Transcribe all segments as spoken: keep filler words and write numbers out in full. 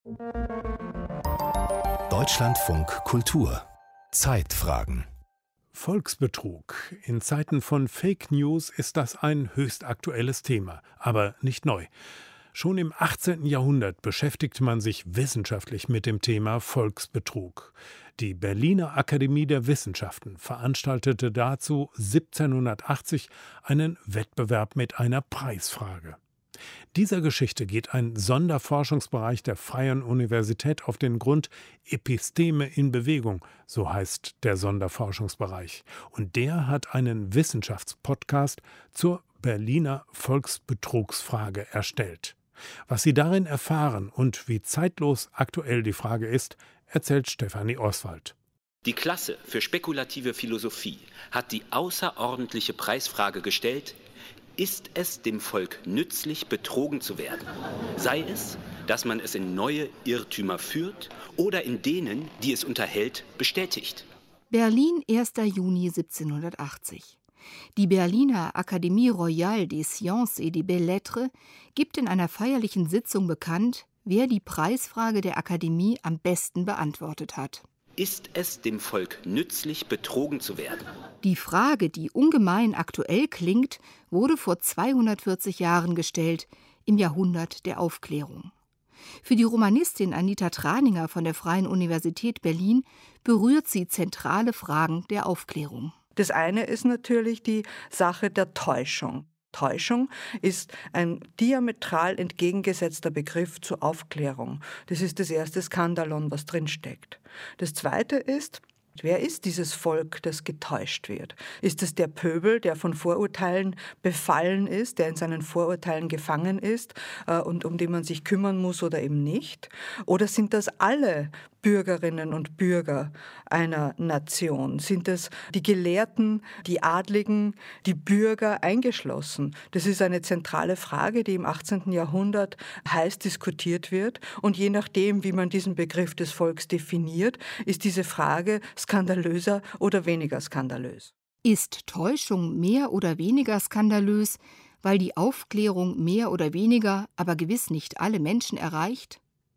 Deutschlandfunk Kultur Zeitfragen. Volksbetrug. In Zeiten von Fake News ist das ein höchst aktuelles Thema, aber nicht neu. Schon im achtzehnten Jahrhundert beschäftigte man sich wissenschaftlich mit dem Thema Volksbetrug. Die Berliner Akademie der Wissenschaften veranstaltete dazu siebzehnhundertachtzig einen Wettbewerb mit einer Preisfrage. Dieser Geschichte geht ein Sonderforschungsbereich der Freien Universität auf den Grund, Episteme in Bewegung, so heißt der Sonderforschungsbereich. Und der hat einen Wissenschaftspodcast zur Berliner Volksbetrugsfrage erstellt. Was Sie darin erfahren und wie zeitlos aktuell die Frage ist, erzählt Stefanie Oswald. Die Klasse für spekulative Philosophie hat die außerordentliche Preisfrage gestellt: Ist es dem Volk nützlich, betrogen zu werden? Sei es, dass man es in neue Irrtümer führt oder in denen, die es unterhält, bestätigt. Berlin, erster Juni siebzehnhundertachtzig. Die Berliner Académie Royale des Sciences et des Belles-Lettres gibt in einer feierlichen Sitzung bekannt, wer die Preisfrage der Akademie am besten beantwortet hat. Ist es dem Volk nützlich, betrogen zu werden? Die Frage, die ungemein aktuell klingt, wurde vor zweihundertvierzig Jahren gestellt, im Jahrhundert der Aufklärung. Für die Romanistin Anita Traninger von der Freien Universität Berlin berührt sie zentrale Fragen der Aufklärung. Das eine ist natürlich die Sache der Täuschung. Täuschung ist ein diametral entgegengesetzter Begriff zur Aufklärung. Das ist das erste Skandalon, was drinsteckt. Das zweite ist, wer ist dieses Volk, das getäuscht wird? Ist es der Pöbel, der von Vorurteilen befallen ist, der in seinen Vorurteilen gefangen ist äh, und um den man sich kümmern muss oder eben nicht? Oder sind das alle Bürgerinnen und Bürger einer Nation? Sind es die Gelehrten, die Adligen, die Bürger eingeschlossen? Das ist eine zentrale Frage, die im achtzehnten Jahrhundert heiß diskutiert wird. Und je nachdem, wie man diesen Begriff des Volks definiert, ist diese Frage skandalöser oder weniger skandalös. Ist Täuschung mehr oder weniger skandalös, weil die Aufklärung mehr oder weniger, aber gewiss nicht alle Menschen erreicht?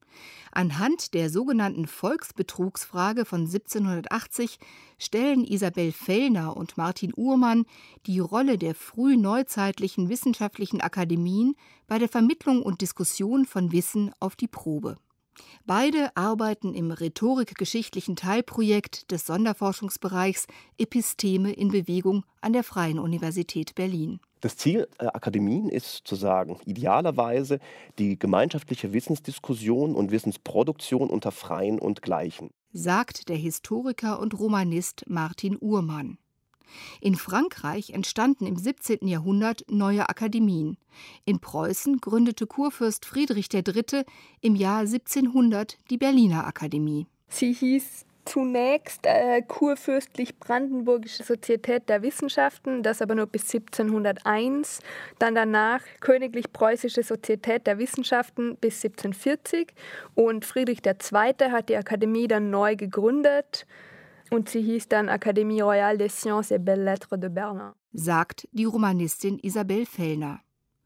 Anhand der sogenannten Volksbetrugsfrage von siebzehnhundertachtzig stellen Isabel Fellner und Martin Uhrmann die Rolle der frühneuzeitlichen wissenschaftlichen Akademien bei der Vermittlung und Diskussion von Wissen auf die Probe. Beide arbeiten im rhetorikgeschichtlichen Teilprojekt des Sonderforschungsbereichs Episteme in Bewegung an der Freien Universität Berlin. Das Ziel der Akademien ist zu sagen, idealerweise die gemeinschaftliche Wissensdiskussion und Wissensproduktion unter Freien und Gleichen, sagt der Historiker und Romanist Martin Uhrmann. In Frankreich entstanden im siebzehnten Jahrhundert neue Akademien. In Preußen gründete Kurfürst Friedrich der Dritte im Jahr siebzehnhundert die Berliner Akademie. Sie hieß zunächst äh, Kurfürstlich-Brandenburgische Sozietät der Wissenschaften, das aber nur bis siebzehnhunderteins. Dann danach Königlich-Preußische Sozietät der Wissenschaften bis siebzehnhundertvierzig. Und Friedrich der Zweite hat die Akademie dann neu gegründet. Und sie hieß dann Académie Royale des Sciences et Belles-Lettres de Berlin, sagt die Romanistin Isabel Fellner.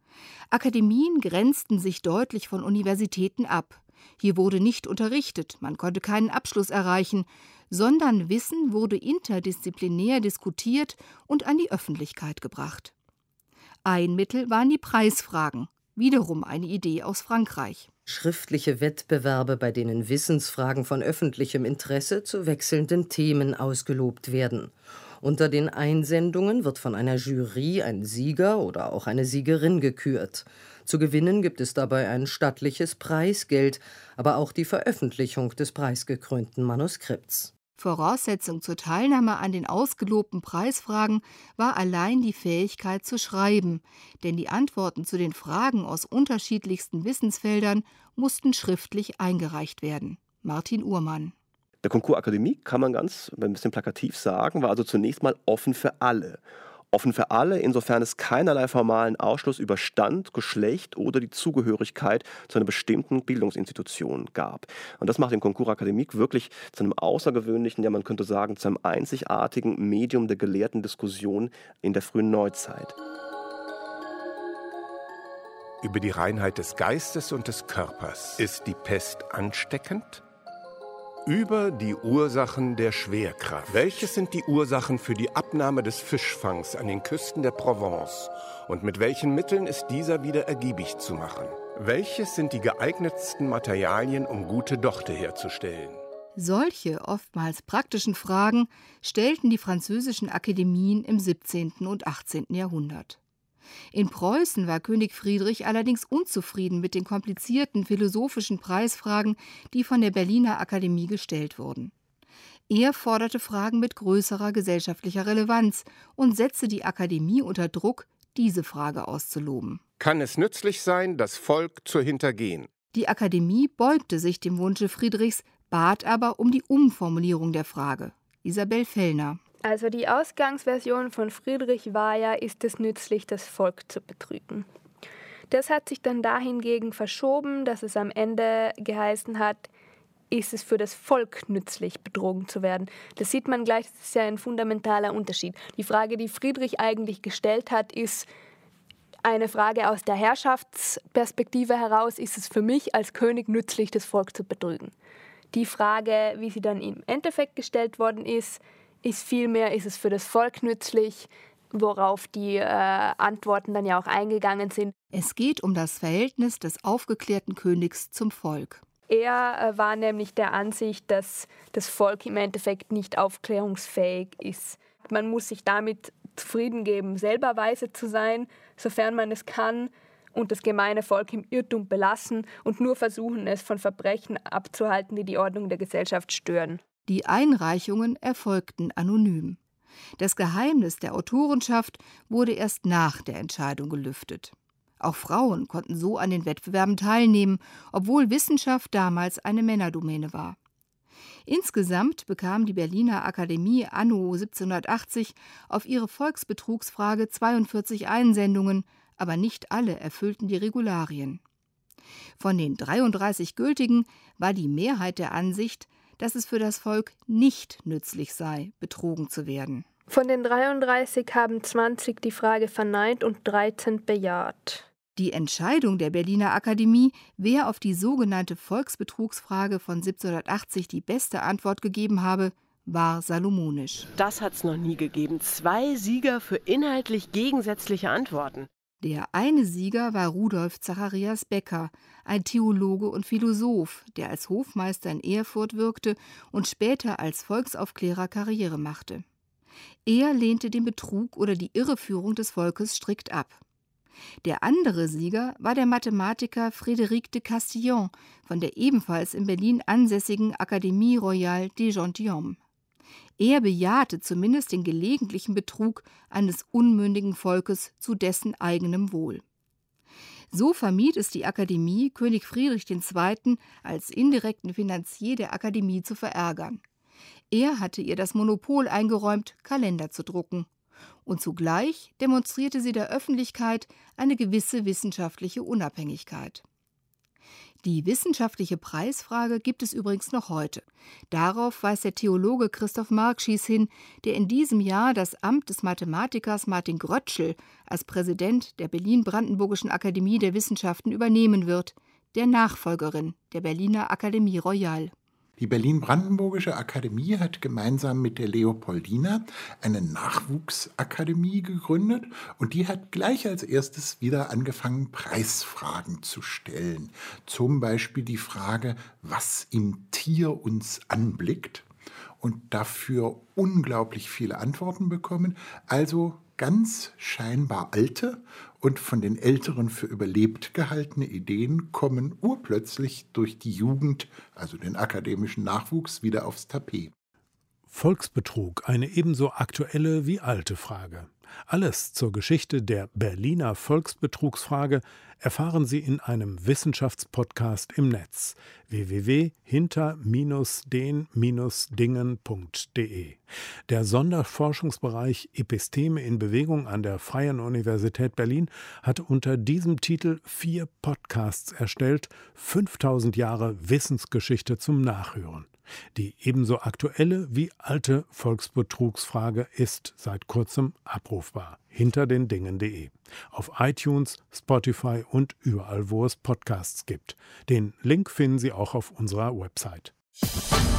Akademien grenzten sich deutlich von Universitäten ab. Hier wurde nicht unterrichtet, man konnte keinen Abschluss erreichen, sondern Wissen wurde interdisziplinär diskutiert und an die Öffentlichkeit gebracht. Ein Mittel waren die Preisfragen, wiederum eine Idee aus Frankreich. Schriftliche Wettbewerbe, bei denen Wissensfragen von öffentlichem Interesse zu wechselnden Themen ausgelobt werden. Unter den Einsendungen wird von einer Jury ein Sieger oder auch eine Siegerin gekürt. Zu gewinnen gibt es dabei ein stattliches Preisgeld, aber auch die Veröffentlichung des preisgekrönten Manuskripts. Voraussetzung zur Teilnahme an den ausgelobten Preisfragen war allein die Fähigkeit zu schreiben, denn die Antworten zu den Fragen aus unterschiedlichsten Wissensfeldern mussten schriftlich eingereicht werden. Martin Uhrmann. Der Concours Akademie, kann man ganz ein bisschen plakativ sagen, war also zunächst mal offen für alle. Offen für alle, insofern es keinerlei formalen Ausschluss über Stand, Geschlecht oder die Zugehörigkeit zu einer bestimmten Bildungsinstitution gab. Und das macht den Concours Académique wirklich zu einem außergewöhnlichen, ja man könnte sagen, zu einem einzigartigen Medium der gelehrten Diskussion in der frühen Neuzeit. über die Reinheit des Geistes und des Körpers. Ist die Pest ansteckend? Über die Ursachen der Schwerkraft. Welches sind die Ursachen für die Abnahme des Fischfangs an den Küsten der Provence? Und mit welchen Mitteln ist dieser wieder ergiebig zu machen? Welches sind die geeignetsten Materialien, um gute Dochte herzustellen? Solche oftmals praktischen Fragen stellten die französischen Akademien im siebzehnten und achtzehnten Jahrhundert. In Preußen war König Friedrich allerdings unzufrieden mit den komplizierten philosophischen Preisfragen, die von der Berliner Akademie gestellt wurden. Er forderte Fragen mit größerer gesellschaftlicher Relevanz und setzte die Akademie unter Druck, diese Frage auszuloben. Kann es nützlich sein, das Volk zu hintergehen? Die Akademie beugte sich dem Wunsche Friedrichs, bat aber um die Umformulierung der Frage. Isabel Fellner. Also die Ausgangsversion von Friedrich war ja, ist es nützlich, das Volk zu betrügen. Das hat sich dann dahingegen verschoben, dass es am Ende geheißen hat, ist es für das Volk nützlich, betrogen zu werden. Das sieht man gleich, das ist ja ein fundamentaler Unterschied. Die Frage, die Friedrich eigentlich gestellt hat, ist eine Frage aus der Herrschaftsperspektive heraus, ist es für mich als König nützlich, das Volk zu betrügen. Die Frage, wie sie dann im Endeffekt gestellt worden ist, ist vielmehr, ist es für das Volk nützlich, worauf die äh, Antworten dann ja auch eingegangen sind. Es geht um das Verhältnis des aufgeklärten Königs zum Volk. Er äh, war nämlich der Ansicht, dass das Volk im Endeffekt nicht aufklärungsfähig ist. Man muss sich damit zufrieden geben, selber weise zu sein, sofern man es kann, und das gemeine Volk im Irrtum belassen und nur versuchen, es von Verbrechen abzuhalten, die die Ordnung der Gesellschaft stören. Die Einreichungen erfolgten anonym. Das Geheimnis der Autorenschaft wurde erst nach der Entscheidung gelüftet. Auch Frauen konnten so an den Wettbewerben teilnehmen, obwohl Wissenschaft damals eine Männerdomäne war. Insgesamt bekam die Berliner Akademie anno siebzehnhundertachtzig auf ihre Volksbetrugsfrage zweiundvierzig Einsendungen, aber nicht alle erfüllten die Regularien. Von den dreiunddreißig gültigen war die Mehrheit der Ansicht, dass es für das Volk nicht nützlich sei, betrogen zu werden. Von den dreiunddreißig haben zwanzig die Frage verneint und dreizehn bejaht. Die Entscheidung der Berliner Akademie, wer auf die sogenannte Volksbetrugsfrage von siebzehnhundertachtzig die beste Antwort gegeben habe, war salomonisch. Das hat es noch nie gegeben. Zwei Sieger für inhaltlich gegensätzliche Antworten. Der eine Sieger war Rudolf Zacharias Becker, ein Theologe und Philosoph, der als Hofmeister in Erfurt wirkte und später als Volksaufklärer Karriere machte. Er lehnte den Betrug oder die Irreführung des Volkes strikt ab. Der andere Sieger war der Mathematiker Frédéric de Castillon von der ebenfalls in Berlin ansässigen Académie Royale des Gentilshommes. Er bejahte zumindest den gelegentlichen Betrug eines unmündigen Volkes zu dessen eigenem Wohl. So vermied es die Akademie, König Friedrich der Zweite. als indirekten Finanzier der Akademie zu verärgern. Er hatte ihr das Monopol eingeräumt, Kalender zu drucken. Und zugleich demonstrierte sie der Öffentlichkeit eine gewisse wissenschaftliche Unabhängigkeit. Die wissenschaftliche Preisfrage gibt es übrigens noch heute. Darauf weist der Theologe Christoph Markschies hin, der in diesem Jahr das Amt des Mathematikers Martin Grötschel als Präsident der Berlin-Brandenburgischen Akademie der Wissenschaften übernehmen wird, der Nachfolgerin der Berliner Akademie Royale. Die Berlin-Brandenburgische Akademie hat gemeinsam mit der Leopoldina eine Nachwuchsakademie gegründet und die hat gleich als erstes wieder angefangen, Preisfragen zu stellen. Zum Beispiel die Frage, was im Tier uns anblickt, und dafür unglaublich viele Antworten bekommen. Also ganz scheinbar alte und von den Älteren für überlebt gehaltene Ideen kommen urplötzlich durch die Jugend, also den akademischen Nachwuchs, wieder aufs Tapet. Volksbetrug, eine ebenso aktuelle wie alte Frage. Alles zur Geschichte der Berliner Volksbetrugsfrage erfahren Sie in einem Wissenschaftspodcast im Netz w w w punkt hinter den dingen punkt de. Der Sonderforschungsbereich Episteme in Bewegung an der Freien Universität Berlin hat unter diesem Titel vier Podcasts erstellt, fünftausend Jahre Wissensgeschichte zum Nachhören. Die ebenso aktuelle wie alte Volksbetrugsfrage ist seit kurzem abrufbar. hinter den Dingen punkt de. Auf iTunes, Spotify und überall, wo es Podcasts gibt. Den Link finden Sie auch auf unserer Website.